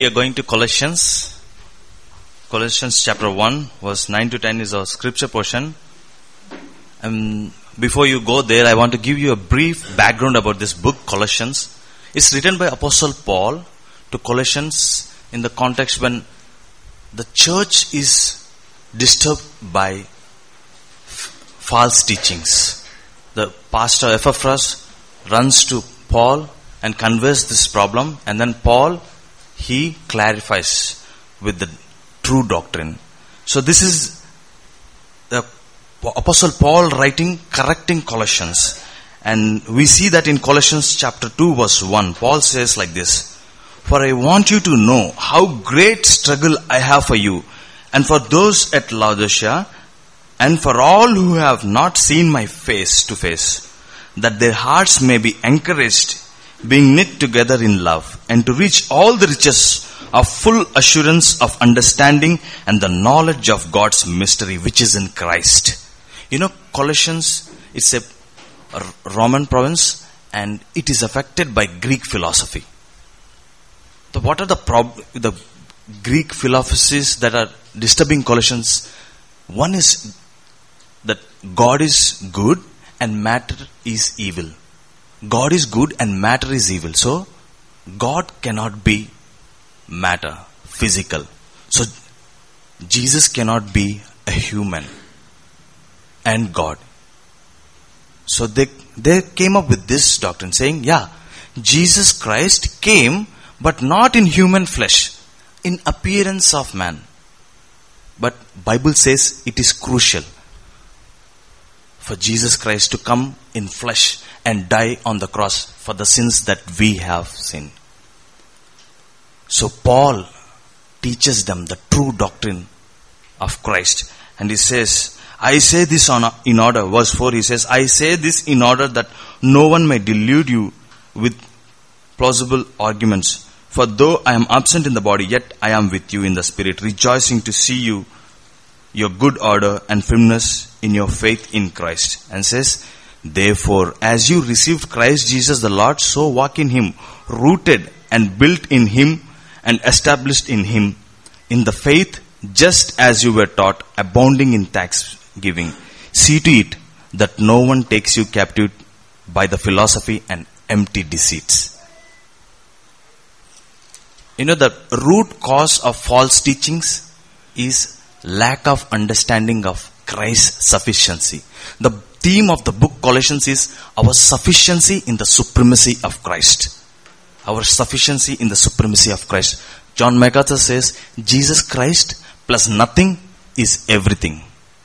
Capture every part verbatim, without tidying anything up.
We are going to Colossians. Colossians chapter one, verse nine to ten is our scripture portion. And before you go there, I want to give you a brief background about this book, Colossians. It's written by Apostle Paul to Colossians in the context when the church is disturbed by f- false teachings. The pastor Epaphras runs to Paul and conveys this problem, and then Paul, he clarifies with the true doctrine. So this is the Apostle Paul writing, correcting Colossians. And we see that in Colossians chapter two verse one, Paul says like this: "For I want you to know how great struggle I have for you, and for those at Laodicea, and for all who have not seen my face to face, that their hearts may be encouraged, being knit together in love, and to reach all the riches of full assurance of understanding and the knowledge of God's mystery which is in Christ." You know, Colossians, it's a Roman province and it is affected by Greek philosophy. So what are the prob- the Greek philosophies that are disturbing Colossians? One is that God is good and matter is evil. God is good and matter is evil. So, God cannot be matter, physical. So, Jesus cannot be a human and God. So, they, they came up with this doctrine saying, yeah, Jesus Christ came but not in human flesh, in appearance of man. But Bible says it is crucial for Jesus Christ to come in flesh and die on the cross for the sins that we have sinned. So Paul teaches them the true doctrine of Christ. And he says, I say this on, in order, verse four, he says, I say this in order that no one may delude you with plausible arguments. For though I am absent in the body, yet I am with you in the spirit, rejoicing to see you, your good order and firmness in your faith in Christ. And says, therefore, as you received Christ Jesus the Lord, so walk in Him, rooted and built in Him and established in Him, in the faith, just as you were taught, abounding in thanksgiving. See to it that no one takes you captive by the philosophy and empty deceits. You know, the root cause of false teachings is lack of understanding of Christ's sufficiency. The theme of the book Colossians is our sufficiency in the supremacy of Christ. Our sufficiency in the supremacy of Christ. John MacArthur says, Jesus Christ plus nothing is everything.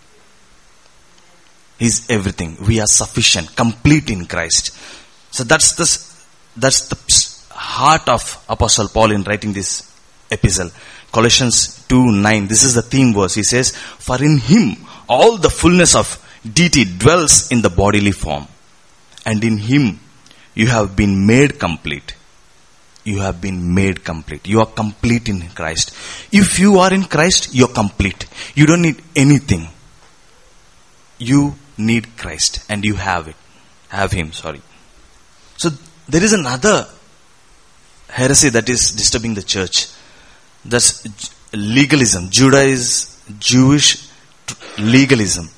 He is everything. We are sufficient, complete in Christ. So that's the, that's the heart of Apostle Paul in writing this epistle. Colossians two nine, this is the theme verse. He says, for in Him all the fullness of deity dwells in the bodily form, and in Him you have been made complete. You have been made complete. You are complete in Christ. If you are in Christ, you are complete. You don't need anything. You need Christ, and you have it. Have Him, sorry. So there is another heresy that is disturbing the church. That's legalism. Judaism, Jewish legalism.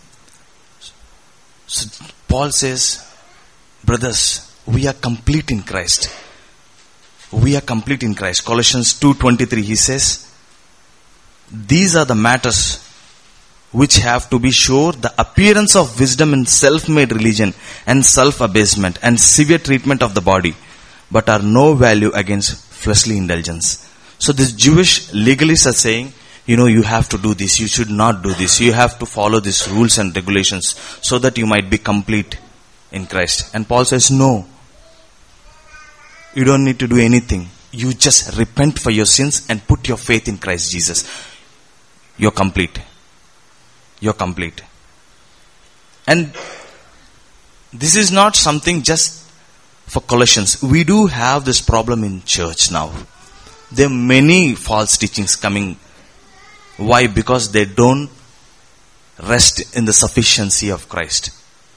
So Paul says, brothers, we are complete in Christ. We are complete in Christ. Colossians two twenty-three, he says, these are the matters which have to be sure the appearance of wisdom in self-made religion and self-abasement and severe treatment of the body, but are no value against fleshly indulgence. So this Jewish legalists are saying, you know, you have to do this, you should not do this, you have to follow these rules and regulations so that you might be complete in Christ. And Paul says, no, you don't need to do anything. You just repent for your sins and put your faith in Christ Jesus. You're complete. You're complete. And this is not something just for Colossians. We do have this problem in church now. There are many false teachings coming. Why? Because they don't rest in the sufficiency of Christ.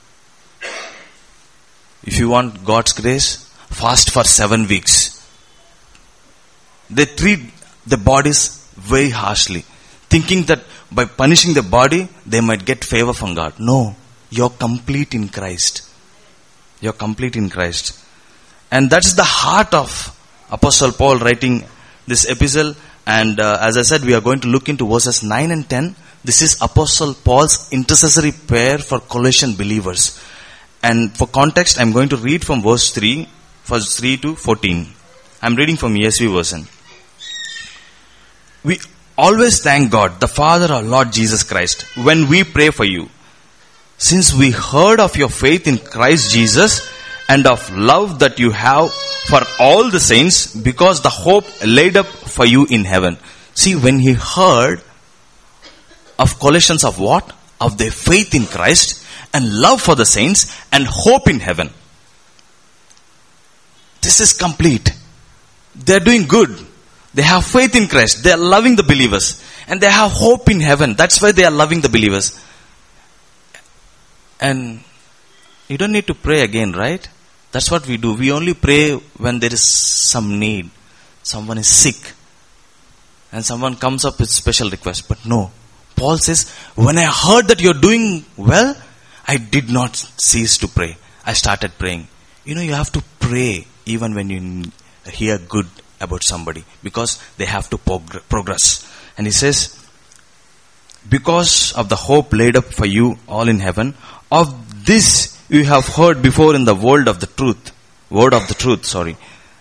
If you want God's grace, fast for seven weeks. They treat the bodies very harshly, thinking that by punishing the body, they might get favor from God. No, you're complete in Christ. You're complete in Christ. And that's the heart of Apostle Paul writing this epistle. And uh, as I said, we are going to look into verses nine and ten. This is Apostle Paul's intercessory prayer for Colossian believers. And for context, I'm going to read from verse three, verse three to fourteen. I'm reading from E S V version. We always thank God, the Father of Lord Jesus Christ, when we pray for you. Since we heard of your faith in Christ Jesus and of love that you have for all the saints, because the hope laid up for you in heaven. See, when he heard of Colossians of what? Of their faith in Christ and love for the saints and hope in heaven. This is complete. They are doing good. They have faith in Christ. They are loving the believers. And they have hope in heaven. That's why they are loving the believers. And you don't need to pray again, right? That's what we do. We only pray when there is some need. Someone is sick. And someone comes up with special request. But no. Paul says, when I heard that you're doing well, I did not cease to pray. I started praying. You know, you have to pray even when you hear good about somebody, because they have to prog- progress. And he says, because of the hope laid up for you all in heaven, of this you have heard before in the world of the truth, word of the truth, sorry,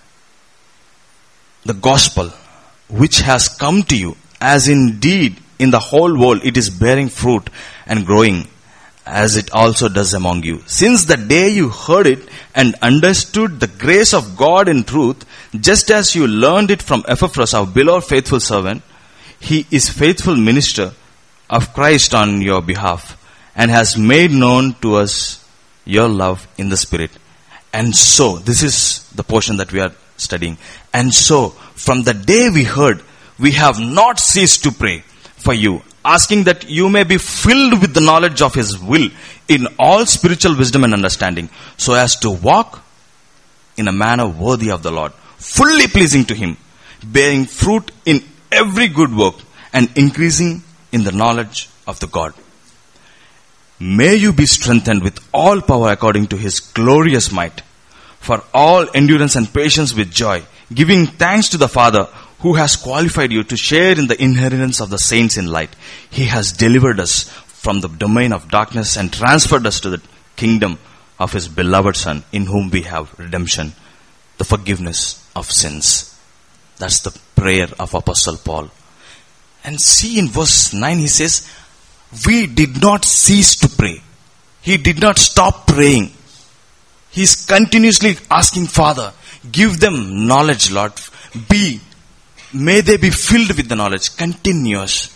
the gospel, which has come to you, as indeed in the whole world it is bearing fruit and growing, as it also does among you. Since the day you heard it and understood the grace of God in truth, just as you learned it from Epaphras, our beloved faithful servant, he is faithful minister of Christ on your behalf, and has made known to us your love in the Spirit. And so, this is the portion that we are studying. And so, from the day we heard, we have not ceased to pray for you, asking that you may be filled with the knowledge of His will in all spiritual wisdom and understanding, so as to walk in a manner worthy of the Lord, fully pleasing to Him, bearing fruit in every good work and increasing in the knowledge of the God. May you be strengthened with all power according to His glorious might, for all endurance and patience with joy, giving thanks to the Father who has qualified you to share in the inheritance of the saints in light. He has delivered us from the domain of darkness and transferred us to the kingdom of His beloved Son, in whom we have redemption, the forgiveness of sins. That's the prayer of Apostle Paul. And see in verse nine, he says, we did not cease to pray. He did not stop praying. He's continuously asking, Father, give them knowledge, Lord. Be, may they be filled with the knowledge. Continuous.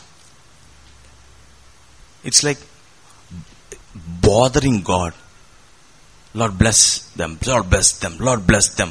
It's like bothering God. Lord, bless them. Lord, bless them. Lord, bless them.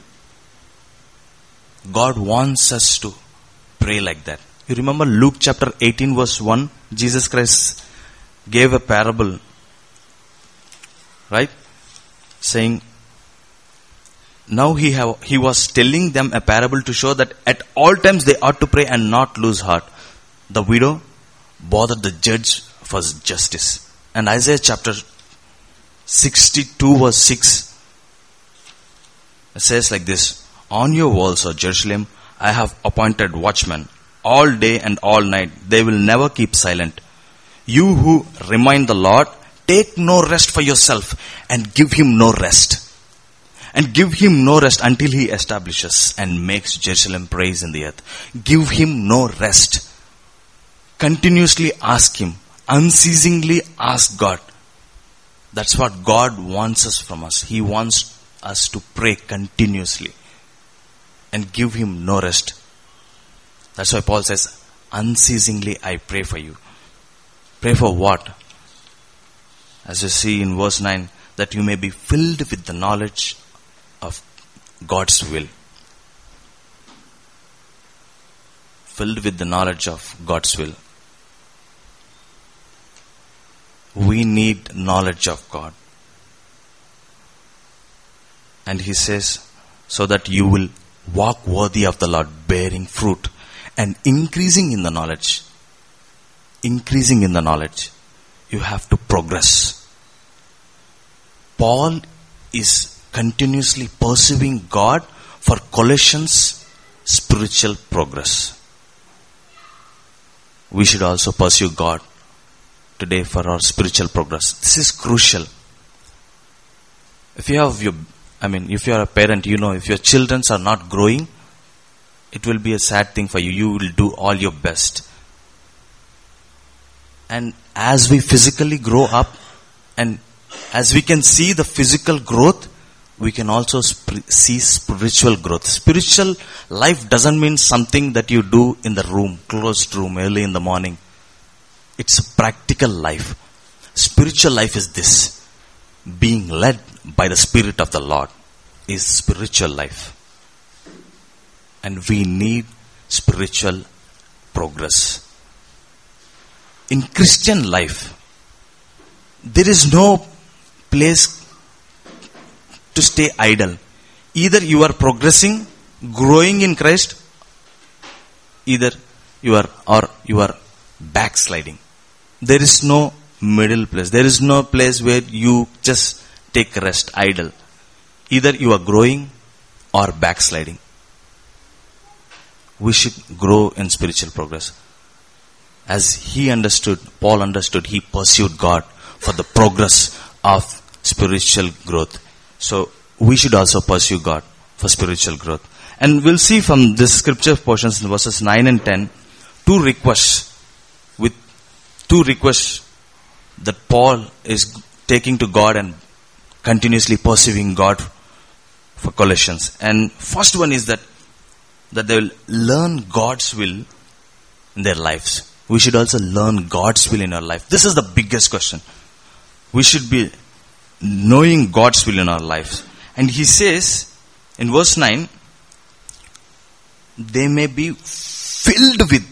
God wants us to pray like that. You remember Luke chapter eighteen verse one? Jesus Christ gave a parable, right? Saying, now he have, he was telling them a parable to show that at all times they ought to pray and not lose heart. The widow bothered the judge for justice. And Isaiah chapter sixty-two verse six, it says like this, on your walls, O Jerusalem, I have appointed watchmen all day and all night. They will never keep silent. You who remind the Lord, take no rest for yourself and give Him no rest. And give Him no rest until He establishes and makes Jerusalem praise in the earth. Give Him no rest. Continuously ask Him. Unceasingly ask God. That's what God wants us from us. He wants us to pray continuously and give Him no rest. That's why Paul says, unceasingly I pray for you. Pray for what? As you see in verse nine, that you may be filled with the knowledge of God's will. Filled with the knowledge of God's will. We need knowledge of God. And he says, so that you will walk worthy of the Lord, bearing fruit and increasing in the knowledge, increasing in the knowledge, you have to progress. Paul is continuously pursuing God for Colossians' spiritual progress. We should also pursue God today for our spiritual progress. This is crucial. If you have your, I mean, if you are a parent, you know, if your children are not growing, it will be a sad thing for you. You will do all your best. And as we physically grow up, and as we can see the physical growth, we can also sp- see spiritual growth. Spiritual life doesn't mean something that you do in the room, closed room, early in the morning. It's a practical life. Spiritual life is this. Being led by the Spirit of the Lord is spiritual life. And we need spiritual progress. In Christian life, there is no place to stay idle. Either you are progressing, growing in Christ, either you are, or you are backsliding. There is no middle place. There is no place where you just take rest, idle. Either you are growing or backsliding. We should grow in spiritual progress. As he understood, Paul understood, he pursued God for the progress of spiritual growth. So we should also pursue God for spiritual growth. And we'll see from this scripture portions in verses nine and ten, two requests, with two requests that Paul is taking to God and continuously pursuing God for Colossians. And first one is that, that they will learn God's will in their lives. We should also learn God's will in our life. This is the biggest question. We should be knowing God's will in our lives. And he says in verse nine, they may be filled with.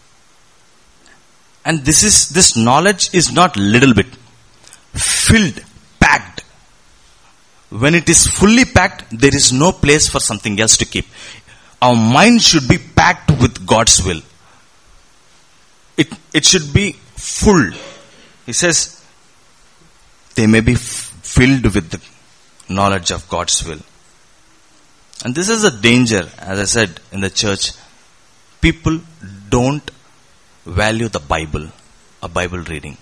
And this is, this knowledge is not little bit. Filled, packed. When it is fully packed, there is no place for something else to keep. Our mind should be packed with God's will. It, it should be full. He says, they may be f- filled with the knowledge of God's will. And this is a danger, as I said, in the church. People don't value the Bible, a Bible reading.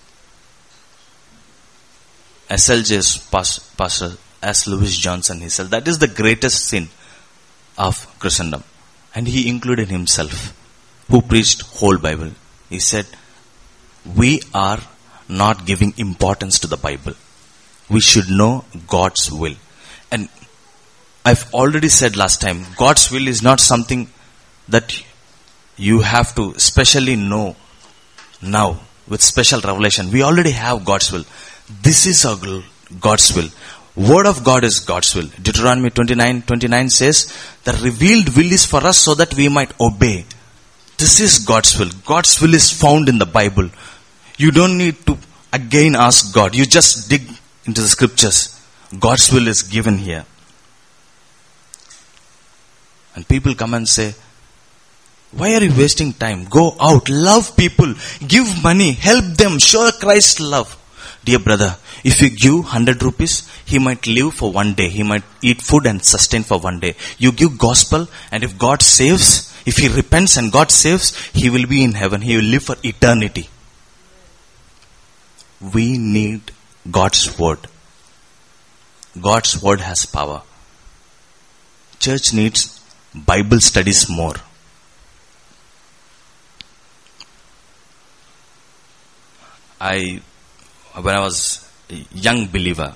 S L J's pastor, S. Lewis Johnson, he said, that is the greatest sin of Christendom. And he included himself, who preached whole Bible. He said, we are not giving importance to the Bible. We should know God's will. And I've already said last time, God's will is not something that you have to specially know now with special revelation. We already have God's will. This is our God's will. Word of God is God's will. Deuteronomy twenty-nine twenty-nine says, the revealed will is for us so that we might obey. This is God's will. God's will is found in the Bible. You don't need to again ask God. You just dig into the scriptures. God's will is given here. And people come and say, why are you wasting time? Go out, love people, give money, help them, show Christ's love. Dear brother, if you give one hundred rupees, he might live for one day. He might eat food and sustain for one day. You give gospel, and if God saves, if he repents and God saves, he will be in heaven. He will live for eternity. We need God's word. God's word has power. Church needs Bible studies more. I, when I was a young believer,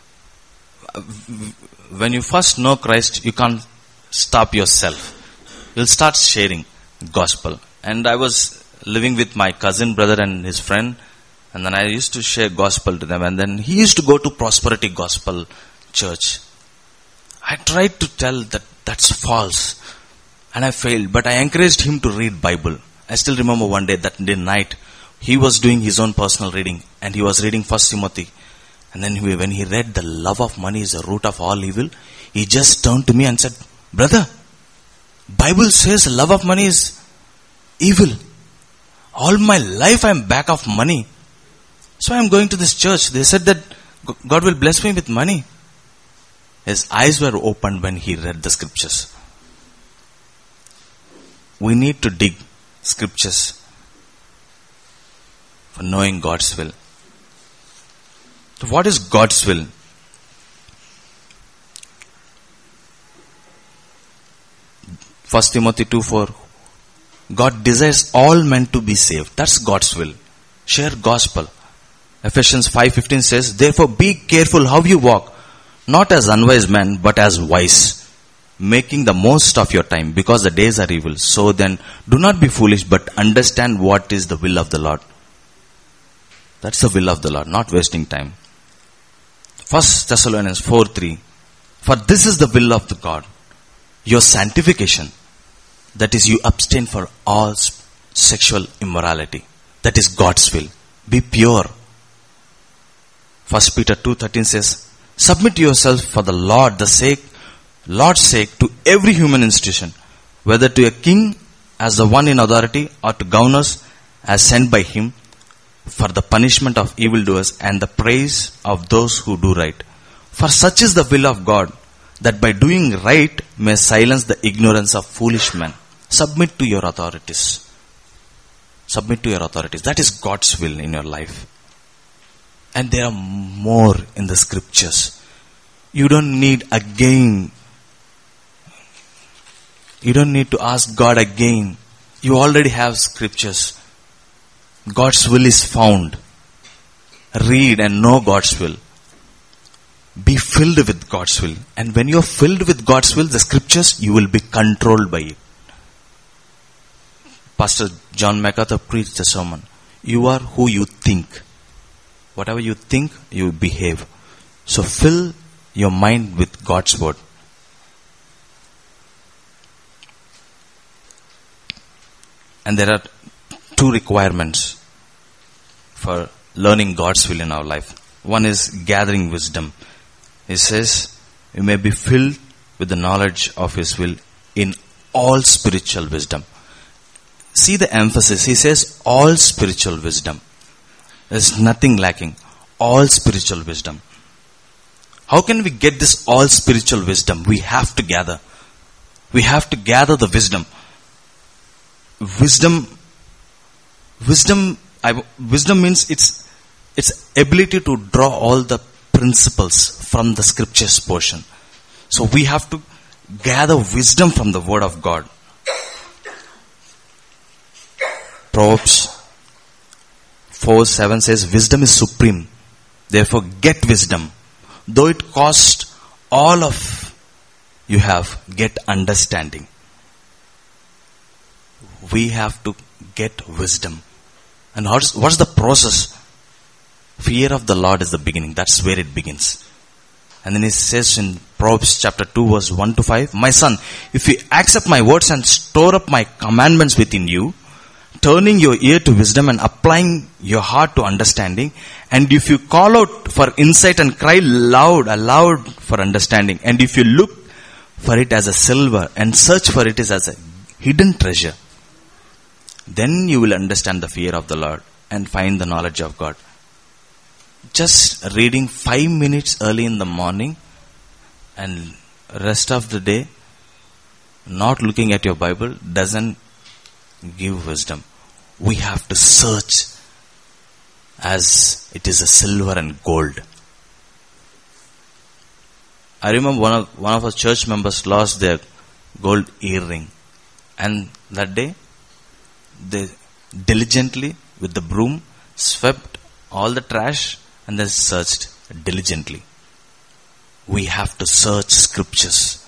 when you first know Christ, you can't stop yourself. You'll start sharing gospel. And I was living with my cousin brother and his friend, and then I used to share gospel to them. And then he used to go to Prosperity Gospel Church. I tried to tell that that's false, and I failed. But I encouraged him to read Bible. I still remember one day, that day night, he was doing his own personal reading, and he was reading First Timothy. And then he, when he read the love of money is the root of all evil, he just turned to me and said, brother, Bible says love of money is evil. All my life I am back of money. So I am going to this church. They said that God will bless me with money. His eyes were opened when he read the scriptures. We need to dig scriptures for knowing God's will. So what is God's will? First Timothy two four. God desires all men to be saved. That's God's will. Share gospel. Ephesians five fifteen says, therefore be careful how you walk, not as unwise men, but as wise, making the most of your time, because the days are evil. So then, do not be foolish, but understand what is the will of the Lord. That's the will of the Lord, not wasting time. First Thessalonians four three. For this is the will of the God, your sanctification. That is, you abstain for all sexual immorality. That is God's will. Be pure. First Peter two thirteen says, submit yourself for the Lord, the sake, Lord's sake, to every human institution, whether to a king as the one in authority, or to governors as sent by him, for the punishment of evildoers and the praise of those who do right. For such is the will of God, that by doing right may silence the ignorance of foolish men. Submit to your authorities. Submit to your authorities. That is God's will in your life. And there are more in the scriptures. You don't need again. You don't need to ask God again. You already have scriptures. God's will is found. Read and know God's will. Be filled with God's will. And when you are filled with God's will, the scriptures, you will be controlled by it. Pastor John MacArthur preached a sermon. You are who you think. Whatever you think, you behave. So fill your mind with God's word. And there are two requirements for learning God's will in our life. One is gathering wisdom. He says, you may be filled with the knowledge of His will in all spiritual wisdom. See the emphasis. He says, all spiritual wisdom. There's nothing lacking. All spiritual wisdom. How can we get this all spiritual wisdom? We have to gather. We have to gather the wisdom. Wisdom, wisdom, I, wisdom means it's, it's ability to draw all the principles from the scriptures portion. So we have to gather wisdom from the word of God. Proverbs four seven says, wisdom is supreme. Therefore get wisdom. Though it cost all of you have, get understanding. We have to get wisdom. And what's, what's the process? Fear of the Lord is the beginning. That's where it begins. And then it says in Proverbs chapter two verse one to five, my son, if you accept my words and store up my commandments within you, turning your ear to wisdom and applying your heart to understanding, and if you call out for insight and cry loud, aloud for understanding, and if you look for it as a silver and search for it as a hidden treasure, then you will understand the fear of the Lord and find the knowledge of God. Just reading five minutes early in the morning and rest of the day not looking at your Bible doesn't give wisdom. We have to search as it is a silver and gold. I remember one of one of our church members lost their gold earring, and that day they diligently with the broom swept all the trash and then searched diligently. We have to search scriptures.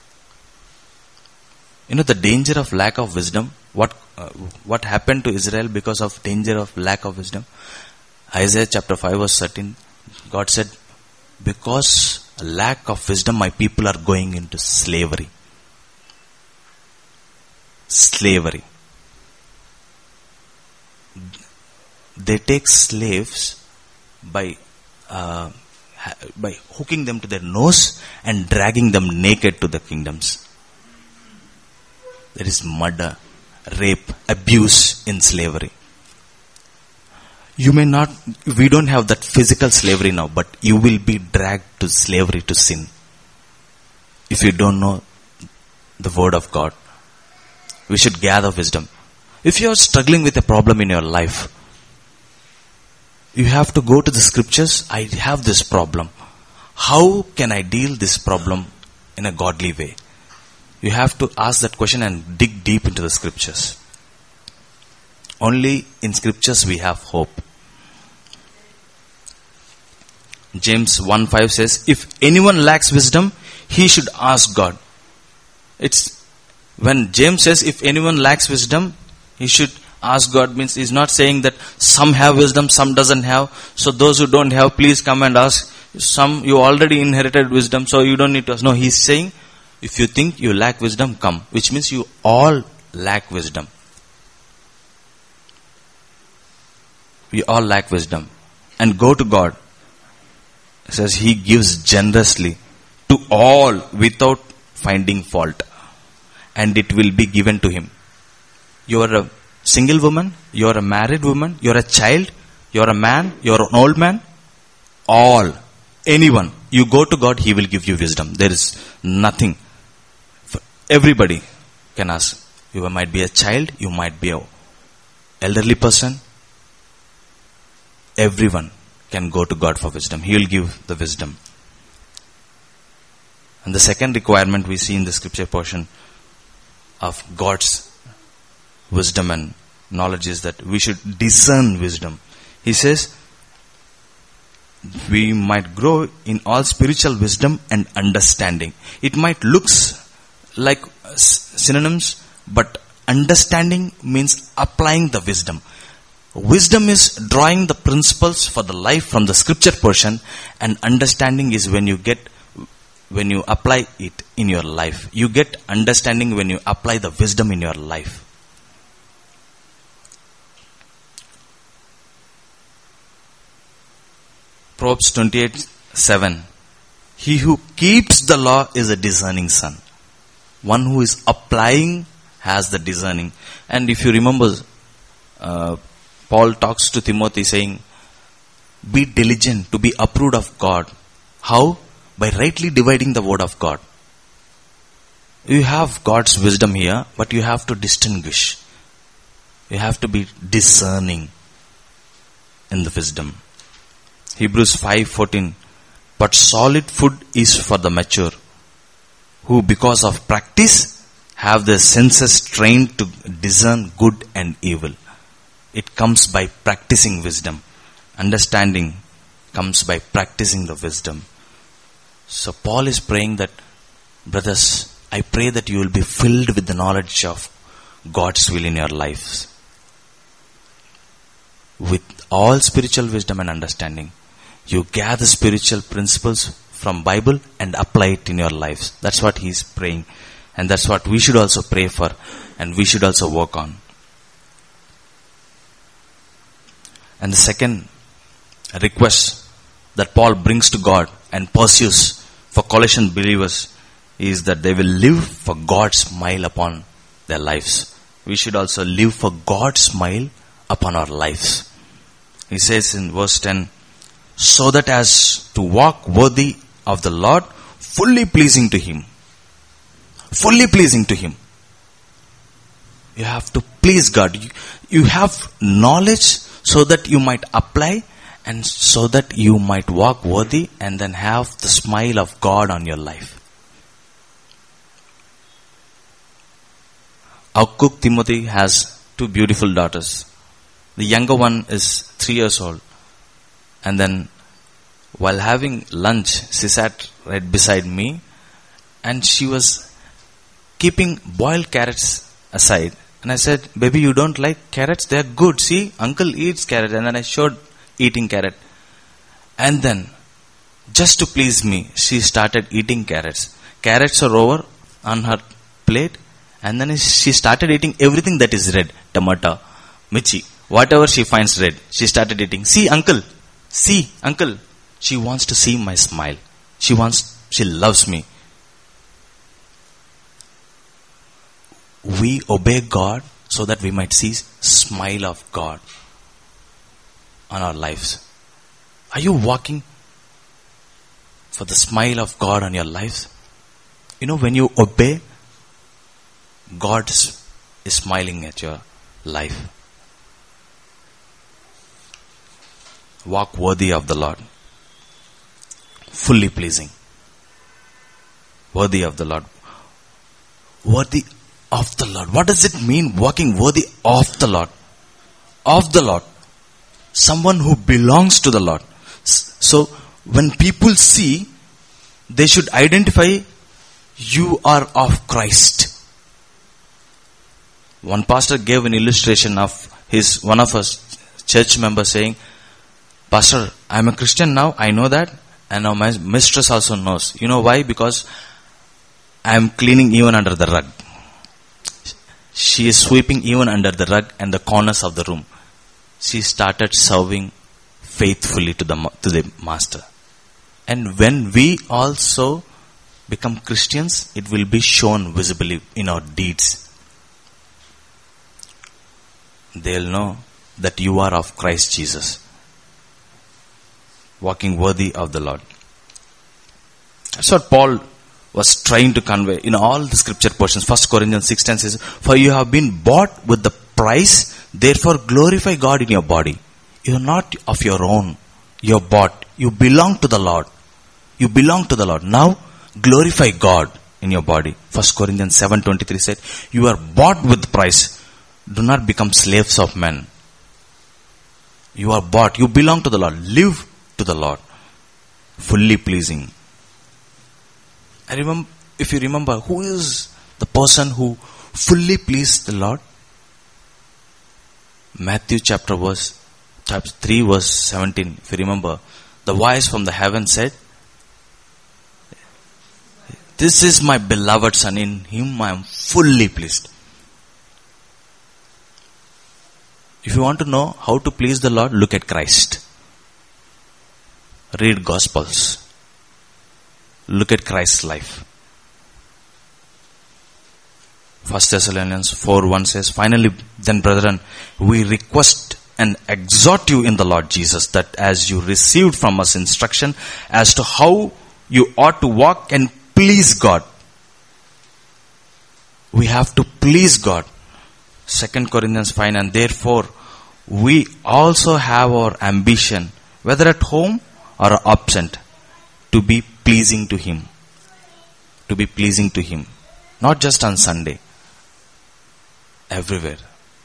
You know the danger of lack of wisdom. What uh, what happened to Israel because of danger of lack of wisdom? Isaiah chapter five verse thirteen. God said, because lack of wisdom, my people are going into slavery. Slavery. They take slaves by uh, by hooking them to their nose and dragging them naked to the kingdoms. There is murder. rape, abuse in slavery. You may not, we don't have that physical slavery now, but you will be dragged to slavery, to sin, if you don't know the word of God. We should gather wisdom. If you are struggling with a problem in your life, you have to go to the scriptures. I have this problem. How can I deal this problem in a godly way? You have to ask that question and dig deep into the scriptures. Only in scriptures we have hope. James one five says, if anyone lacks wisdom, he should ask God. It's when James says, if anyone lacks wisdom, he should ask God, means he's not saying that some have wisdom, some doesn't have. So those who don't have, please come and ask. Some, you already inherited wisdom, so you don't need to ask. No, he's saying, if you think you lack wisdom, come. Which means you all lack wisdom. We all lack wisdom. And go to God. It says he gives generously to all without finding fault. And it will be given to him. You are a single woman, you are a married woman, you are a child, you are a man, you are an old man. All, anyone, you go to God, he will give you wisdom. There is nothing. Everybody can ask. You might be a child, you might be an elderly person. Everyone can go to God for wisdom. He will give the wisdom. And the second requirement we see in the scripture portion of God's wisdom and knowledge is that we should discern wisdom. He says, we might grow in all spiritual wisdom and understanding. It might look like synonyms, but understanding means applying the wisdom. Wisdom is drawing the principles for the life from the scripture portion, and understanding is when you get, when you apply it in your life. You get understanding when you apply the wisdom in your life. Proverbs twenty-eight seven. He who keeps the law is a discerning son. One who is applying has the discerning. And if you remember, uh, Paul talks to Timothy saying, be diligent to be approved of God. How? By rightly dividing the word of God. You have God's wisdom here, but you have to distinguish. You have to be discerning in the wisdom. Hebrews five fourteen. But solid food is for the mature, who because of practice have their senses trained to discern good and evil. It comes by practicing wisdom. Understanding comes by practicing the wisdom. So Paul is praying that, brothers, I pray that you will be filled with the knowledge of God's will in your lives. With all spiritual wisdom and understanding. You gather spiritual principles from Bible and apply it in your lives. That's what he's praying. And that's what we should also pray for. And we should also work on. And the second request that Paul brings to God and pursues for Colossian believers is that they will live for God's smile upon their lives. We should also live for God's smile upon our lives. He says in verse ten, so that as to walk worthy of the Lord, fully pleasing to Him. Fully pleasing to Him. You have to please God. You, you have knowledge so that you might apply, and so that you might walk worthy and then have the smile of God on your life. Our cook Timothy has two beautiful daughters. The younger one is three years old. And then while having lunch, she sat right beside me and she was keeping boiled carrots aside. And I said, baby, you don't like carrots? They're good. See, uncle eats carrots. And then I showed eating carrot. And then, just to please me, she started eating carrots. Carrots are over on her plate. And then she started eating everything that is red. Tomato, michi, whatever she finds red. She started eating. See, uncle. See, uncle. She wants to see my smile. She wants, she loves me. We obey God so that we might see smile of God on our lives. Are you walking for the smile of God on your lives? You know, when you obey, God is smiling at your life. Walk worthy of the Lord. Fully pleasing. Worthy of the Lord. Worthy of the Lord. What does it mean, walking worthy of the Lord? Of the Lord. Someone who belongs to the Lord. So, when people see, they should identify, you are of Christ. One pastor gave an illustration of his, one of us church members saying, Pastor, I am a Christian now, I know that, and now my mistress also knows. You know why? Because I am cleaning even under the rug. She is sweeping even under the rug and the corners of the room. She started serving faithfully to the to the master. And when we also become Christians, it will be shown visibly in our deeds. They'll know that you are of Christ Jesus. Walking worthy of the Lord. That's what Paul was trying to convey in all the scripture portions. First Corinthians six ten says, for you have been bought with the price, therefore glorify God in your body. You are not of your own. You are bought. You belong to the Lord. You belong to the Lord. Now glorify God in your body. First Corinthians seven twenty-three said, you are bought with price. Do not become slaves of men. You are bought. You belong to the Lord. Live to the Lord. Fully pleasing. I remember, if you remember, who is the person who fully pleased the Lord? Matthew chapter verse, chapter three verse seventeen. If you remember, the voice from the heaven said, this is my beloved son, in him I am fully pleased. If you want to know how to please the Lord, look at Christ. Read Gospels. Look at Christ's life. First Thessalonians four one says, finally, then brethren, we request and exhort you in the Lord Jesus, that as you received from us instruction as to how you ought to walk and please God. We have to please God. Second Corinthians five, and therefore we also have our ambition, whether at home or absent, to be pleasing to Him. To be pleasing to Him. Not just on Sunday. Everywhere.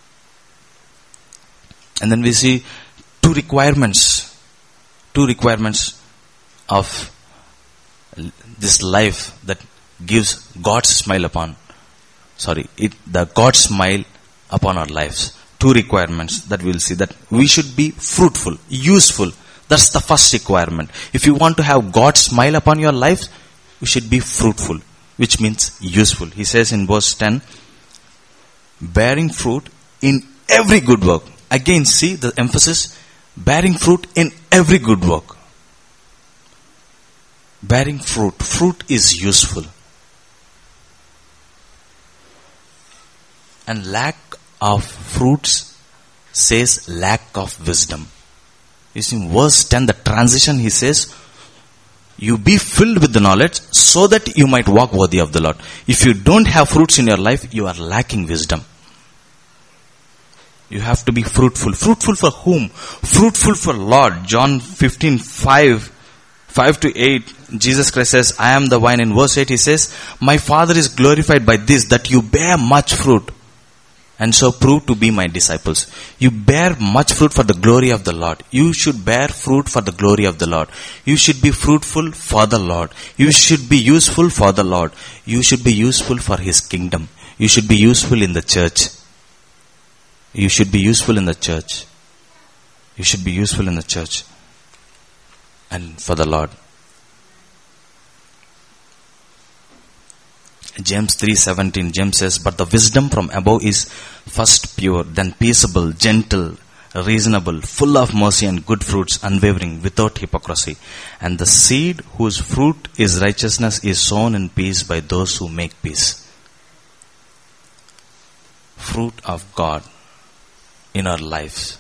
And then we see two requirements. Two requirements of this life that gives God's smile upon, sorry, it, the God's smile upon our lives. Two requirements that we'll see, that we should be fruitful, useful. That's the first requirement. If you want to have God's smile upon your life, you should be fruitful, which means useful. He says in verse ten, bearing fruit in every good work. Again, see the emphasis, bearing fruit in every good work. Bearing fruit. Fruit is useful. And lack of fruits says lack of wisdom. You see in verse ten, the transition, he says, you be filled with the knowledge so that you might walk worthy of the Lord. If you don't have fruits in your life, you are lacking wisdom. You have to be fruitful. Fruitful for whom? Fruitful for Lord. John fifteen five, five to eight, Jesus Christ says, I am the vine. In verse eight he says, my Father is glorified by this, that you bear much fruit, and so prove to be my disciples. You bear much fruit for the glory of the Lord. You should bear fruit for the glory of the Lord. You should be fruitful for the Lord. You should be useful for the Lord. You should be useful for His kingdom. You should be useful in the church. You should be useful in the church. You should be useful in the church. And for the Lord. James three seventeen, James says, but the wisdom from above is first pure, then peaceable, gentle, reasonable, full of mercy and good fruits, unwavering, without hypocrisy. And the seed whose fruit is righteousness is sown in peace by those who make peace. fruit of God in our lives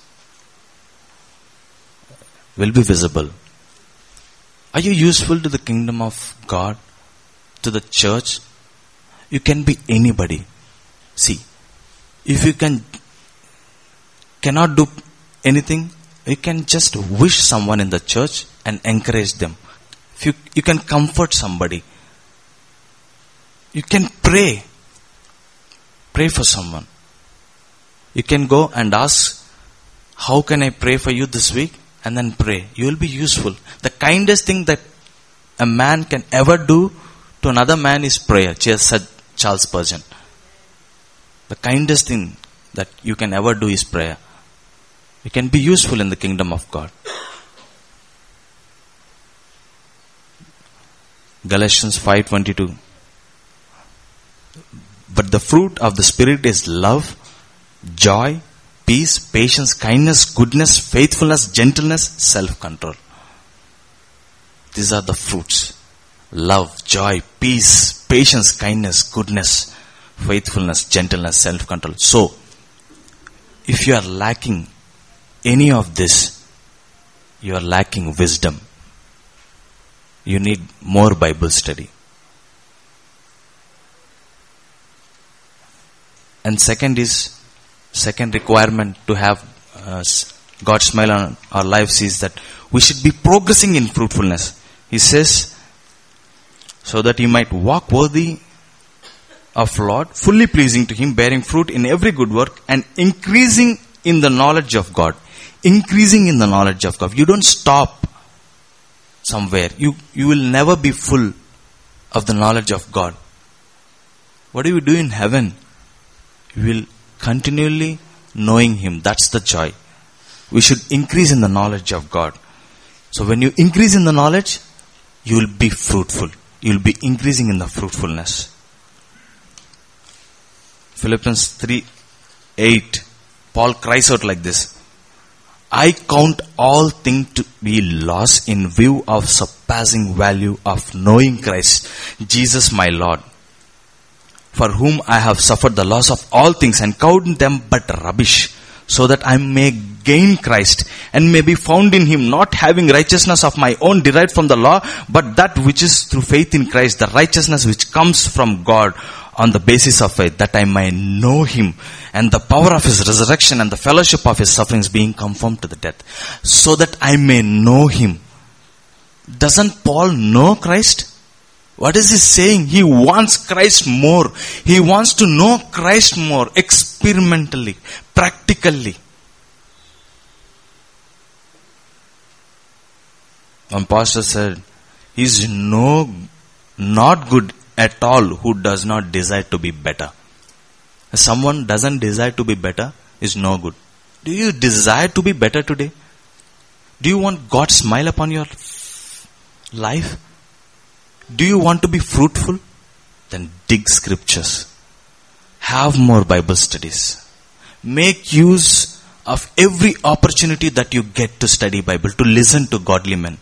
will be visible. Are you useful to the kingdom of God, to the church? You can be anybody. See, if you can cannot do anything, you can just wish someone in the church and encourage them. If you, you can comfort somebody. You can pray. Pray for someone. You can go and ask, how can I pray for you this week? And then pray. You will be useful. The kindest thing that a man can ever do to another man is prayer. Just said Charles Spurgeon. The kindest thing that you can ever do is prayer. You can be useful in the kingdom of God. Galatians five twenty-two. But the fruit of the Spirit is love, joy, peace, patience, kindness, goodness, faithfulness, gentleness, self-control. These are the fruits. Love, joy, peace, patience, kindness, goodness, faithfulness, gentleness, self-control. So, if you are lacking any of this, you are lacking wisdom. You need more Bible study. And second is, second requirement to have uh, God's smile on our lives is that we should be progressing in fruitfulness. He says, so that you might walk worthy of Lord, fully pleasing to Him, bearing fruit in every good work and increasing in the knowledge of God. Increasing in the knowledge of God. You don't stop somewhere. You, you will never be full of the knowledge of God. What do you do in heaven? You will continually knowing Him. That's the joy. We should increase in the knowledge of God. So when you increase in the knowledge, you will be fruitful. You will be increasing in the fruitfulness. Philippians three eight. Paul cries out like this. I count all things to be lost in view of surpassing value of knowing Christ, Jesus my Lord, for whom I have suffered the loss of all things and count them but rubbish, so that I may gain Christ and may be found in Him, not having righteousness of my own derived from the law, but that which is through faith in Christ, the righteousness which comes from God on the basis of faith, that I may know Him and the power of His resurrection and the fellowship of His sufferings, being conformed to the death, so that I may know Him. Doesn't Paul know Christ? What is he saying? He wants Christ more. He wants to know Christ more, experimentally, practically. One pastor said, he is no, not good at all who does not desire to be better. If someone doesn't desire to be better, is no good. Do you desire to be better today? Do you want God's smile upon your life? Do you want to be fruitful? Then dig scriptures. Have more Bible studies. Make use of every opportunity that you get to study Bible, to listen to godly men.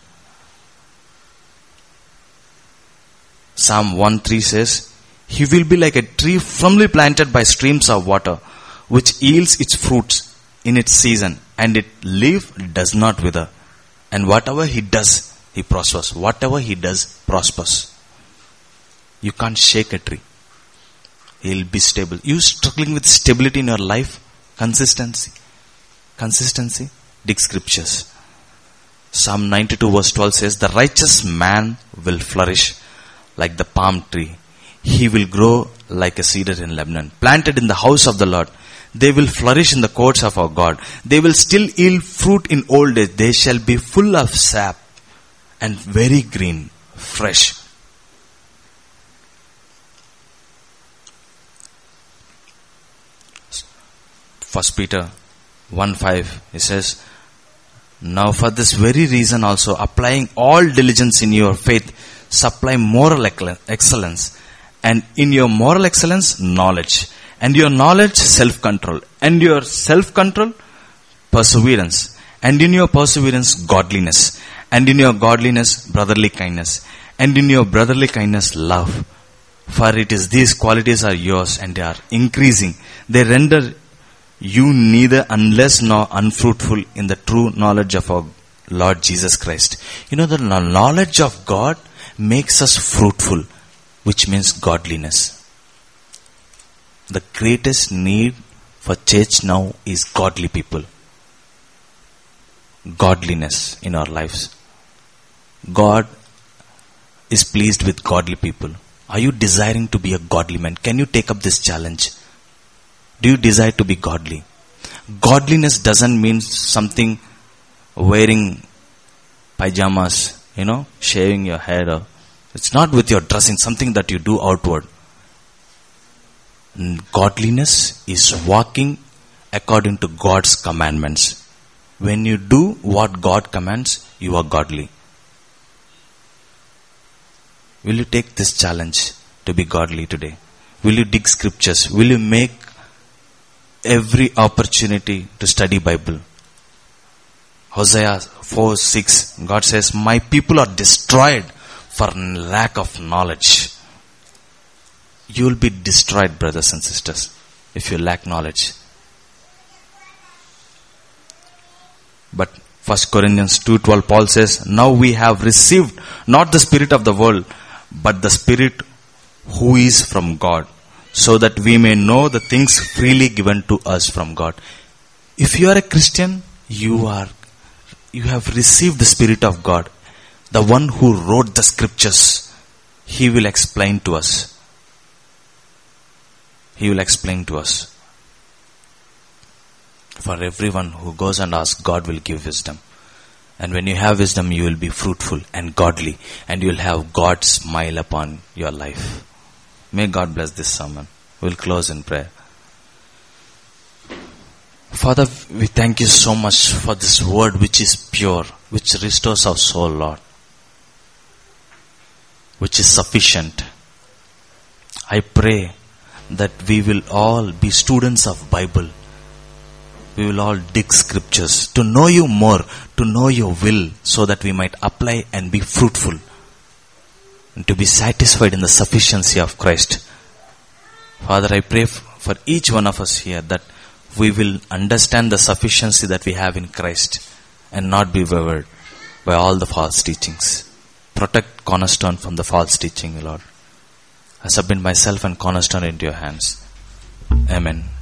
Psalm one three says, He will be like a tree firmly planted by streams of water, which yields its fruits in its season, and its leaf does not wither. And whatever he does, he prospers. Whatever he does, prospers. You can't shake a tree. He'll be stable. You struggling with stability in your life? Consistency. Consistency. Dig scriptures. Psalm ninety-two verse twelve says, the righteous man will flourish like the palm tree. He will grow like a cedar in Lebanon, planted in the house of the Lord. They will flourish in the courts of our God. They will still yield fruit in old age. They shall be full of sap and very green, fresh. First Peter one five, it says, now for this very reason also, applying all diligence in your faith, supply moral excellence, and in your moral excellence, knowledge, and your knowledge, self-control, and your self-control, perseverance, and in your perseverance, godliness, and in your godliness, brotherly kindness, and in your brotherly kindness, love. For it is these qualities are yours and they are increasing. They render you neither unless nor unfruitful in the true knowledge of our Lord Jesus Christ. You know, the knowledge of God makes us fruitful, which means godliness. The greatest need for church now is godly people. Godliness in our lives. God is pleased with godly people. Are you desiring to be a godly man? Can you take up this challenge? Do you desire to be godly? Godliness doesn't mean something wearing pajamas, you know, shaving your hair. Or, it's not with your dressing, something that you do outward. Godliness is walking according to God's commandments. When you do what God commands, you are godly. Will you take this challenge to be godly today? Will you dig scriptures? Will you make every opportunity to study Bible? Hosea four six, God says, my people are destroyed for lack of knowledge. You will be destroyed, brothers and sisters, if you lack knowledge. But First Corinthians two twelve, Paul says, now we have received not the spirit of the world, but the Spirit who is from God, so that we may know the things freely given to us from God. If you are a Christian, you are, you have received the Spirit of God. The one who wrote the scriptures, He will explain to us. He will explain to us. For everyone who goes and asks, God will give wisdom. And when you have wisdom, you will be fruitful and godly, and you will have God's smile upon your life. May God bless this sermon. We'll close in prayer. Father, we thank you so much for this word which is pure, which restores our soul, Lord, which is sufficient. I pray that we will all be students of Bible. We will all dig scriptures to know you more, to know your will, so that we might apply and be fruitful and to be satisfied in the sufficiency of Christ. Father, I pray for each one of us here that we will understand the sufficiency that we have in Christ and not be wavered by all the false teachings. Protect Cornerstone from the false teaching, Lord. I submit myself and Cornerstone into your hands. Amen.